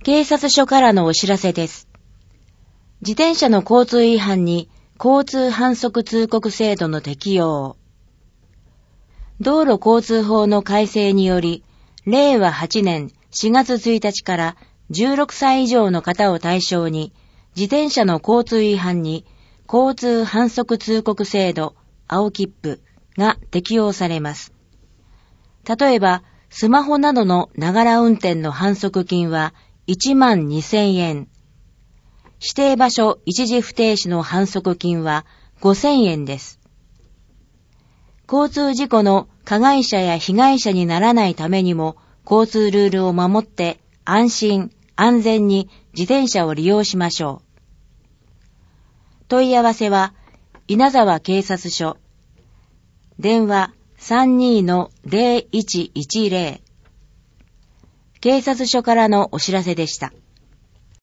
警察署からのお知らせです。自転車の交通違反に交通反則通告制度の適用。道路交通法の改正により、令和8年4月1日から16歳以上の方を対象に、自転車の交通違反に交通反則通告制度、青切符が適用されます。例えば、スマホなどのながら運転の反則金は12,000円。指定場所一時不停止の反則金は5,000円です。交通事故の加害者や被害者にならないためにも、交通ルールを守って安心・安全に自転車を利用しましょう。問い合わせは、稲沢警察署。電話 32-0110。警察署からのお知らせでした。